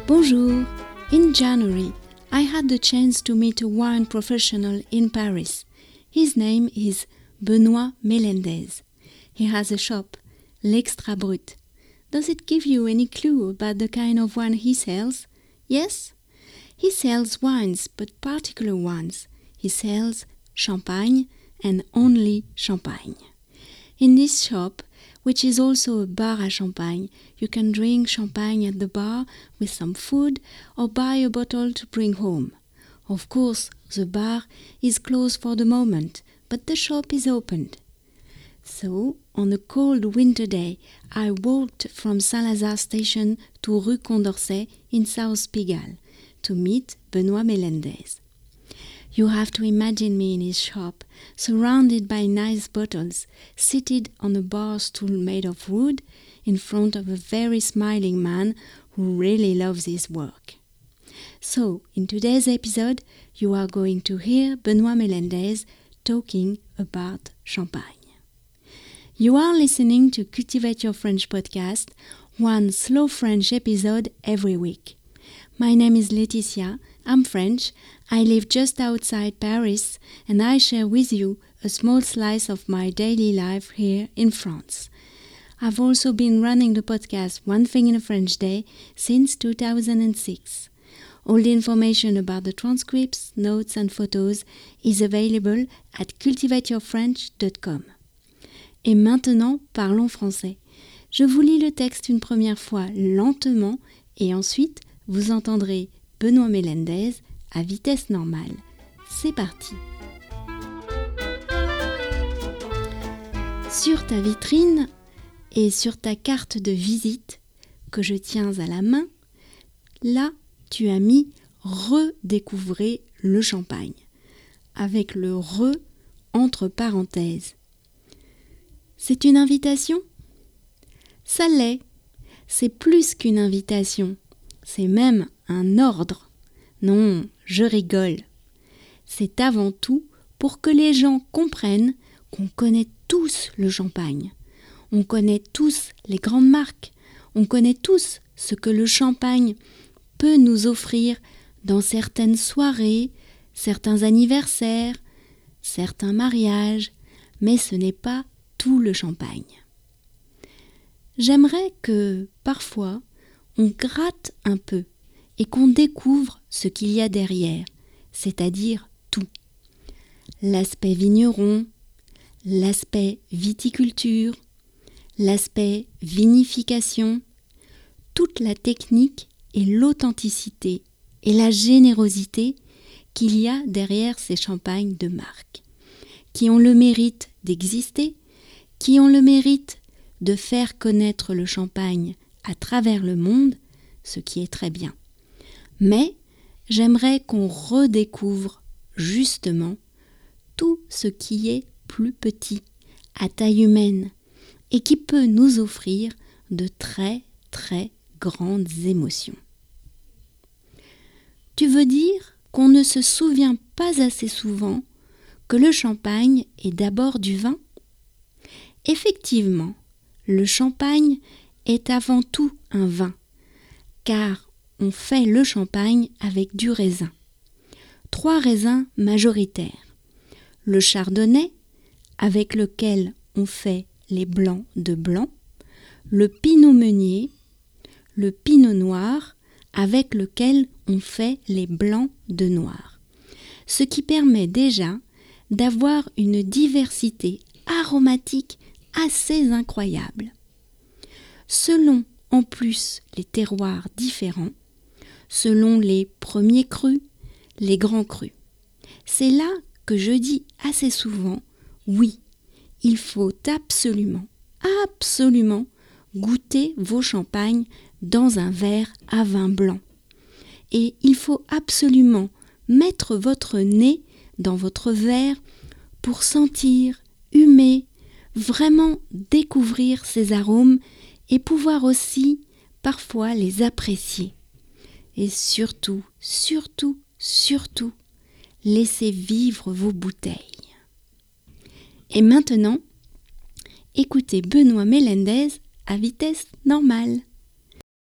Bonjour! In January, I had the chance to meet a wine professional in Paris. His name is Benoît Melendez. He has a shop, L'Extra Brut. Does it give you any clue about the kind of wine he sells? Yes? He sells wines, but particular ones. He sells champagne and only champagne. In this shop, which is also a bar à champagne, you can drink champagne at the bar with some food or buy a bottle to bring home. Of course, the bar is closed for the moment, but the shop is opened. So, on a cold winter day, I walked from Saint-Lazare station to Rue Condorcet in South Pigalle to meet Benoît Melendez. You have to imagine me in his shop, surrounded by nice bottles, seated on a bar stool made of wood, in front of a very smiling man who really loves his work. So, in today's episode, you are going to hear Benoît Melendez talking about champagne. You are listening to Cultivate Your French podcast, one slow French episode every week. My name is Laetitia, I'm French, I live just outside Paris, and I share with you a small slice of my daily life here in France. I've also been running the podcast One Thing in a French Day since 2006. All the information about the transcripts, notes and photos is available at cultivateyourfrench.com. Et maintenant, parlons français. Je vous lis le texte une première fois lentement et ensuite vous entendrez Benoît Melendez à vitesse normale. C'est parti! Sur ta vitrine et sur ta carte de visite que je tiens à la main, là tu as mis « Redécouvrez le champagne » avec le « re » entre parenthèses. C'est une invitation? Ça l'est. C'est plus qu'une invitation. C'est même un ordre. Non, je rigole. C'est avant tout pour que les gens comprennent qu'on connaît tous le champagne. On connaît tous les grandes marques. On connaît tous ce que le champagne peut nous offrir dans certaines soirées, certains anniversaires, certains mariages, mais ce n'est pas tout le champagne. J'aimerais que, parfois, on gratte un peu et qu'on découvre ce qu'il y a derrière, c'est-à-dire tout. L'aspect vigneron, l'aspect viticulture, l'aspect vinification, toute la technique et l'authenticité et la générosité qu'il y a derrière ces champagnes de marque, qui ont le mérite d'exister, qui ont le mérite de faire connaître le champagne à travers le monde, ce qui est très bien. Mais j'aimerais qu'on redécouvre justement tout ce qui est plus petit, à taille humaine, et qui peut nous offrir de très très grandes émotions. Tu veux dire qu'on ne se souvient pas assez souvent que le champagne est d'abord du vin? Effectivement, le champagne est avant tout un vin, car on fait le champagne avec du raisin. 3 raisins majoritaires. Le chardonnay, avec lequel on fait les blancs de blanc, le pinot meunier, le pinot noir, avec lequel on fait les blancs de noir. Ce qui permet déjà d'avoir une diversité aromatique assez incroyable. Selon en plus les terroirs différents, selon les premiers crus, les grands crus. C'est là que je dis assez souvent, oui, il faut absolument goûter vos champagnes dans un verre à vin blanc. Et il faut absolument mettre votre nez dans votre verre pour sentir, humer, vraiment découvrir ces arômes et pouvoir aussi parfois les apprécier. Et surtout, laissez vivre vos bouteilles. Et maintenant, écoutez Benoît Melendez à vitesse normale.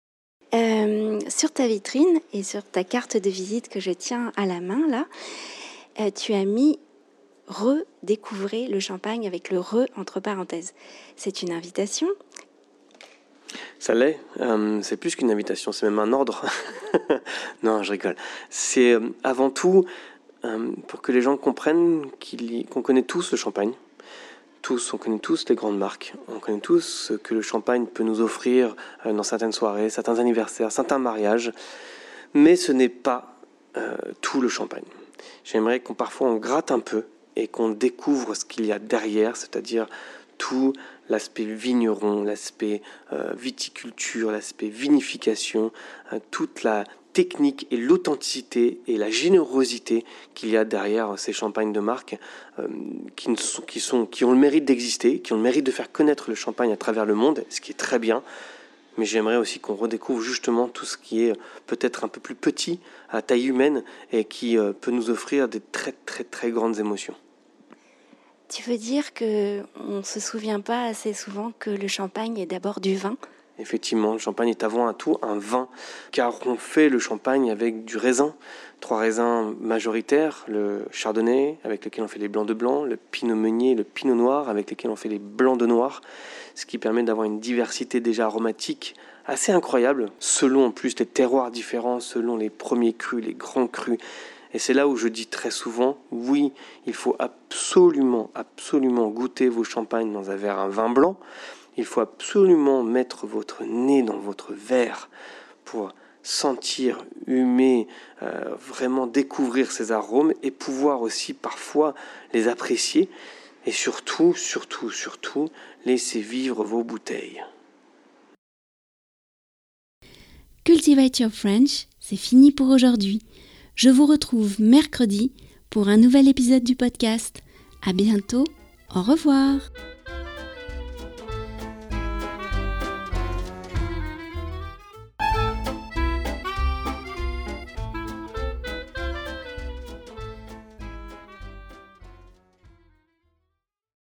Sur ta vitrine et sur ta carte de visite que je tiens à la main, là, tu as mis « redécouvrez le champagne » avec le « re » entre parenthèses. C'est une invitation ? Ça l'est, c'est plus qu'une invitation, c'est même un ordre. Non, je rigole. C'est avant tout pour que les gens comprennent qu'on connaît tous le champagne. On connaît tous les grandes marques. On connaît tous ce que le champagne peut nous offrir dans certaines soirées, certains anniversaires, certains mariages. Mais ce n'est pas tout le champagne. J'aimerais qu'on parfois on gratte un peu et qu'on découvre ce qu'il y a derrière, c'est-à-dire tout l'aspect vigneron, l'aspect viticulture, l'aspect vinification, toute la technique et l'authenticité et la générosité qu'il y a derrière ces champagnes de marque qui ont le mérite d'exister, qui ont le mérite de faire connaître le champagne à travers le monde, ce qui est très bien. Mais j'aimerais aussi qu'on redécouvre justement tout ce qui est peut-être un peu plus petit, à taille humaine, et qui peut nous offrir des très très très grandes émotions. Tu veux dire qu'on ne se souvient pas assez souvent que le champagne est d'abord du vin ? Effectivement, le champagne est avant tout un vin, car on fait le champagne avec du raisin. 3 raisins majoritaires, le chardonnay, avec lequel on fait les blancs de blanc, le pinot meunier, le pinot noir, avec lequel on fait les blancs de noir, ce qui permet d'avoir une diversité déjà aromatique assez incroyable, selon en plus les terroirs différents, selon les premiers crus, les grands crus. Et c'est là où je dis très souvent, oui, il faut absolument goûter vos champagnes dans un verre, un vin blanc. Il faut absolument mettre votre nez dans votre verre pour sentir, humer, vraiment découvrir ces arômes et pouvoir aussi parfois les apprécier. Et surtout, laissez vivre vos bouteilles. Cultivate Your French, c'est fini pour aujourd'hui. Je vous retrouve mercredi pour un nouvel épisode du podcast. À bientôt, au revoir.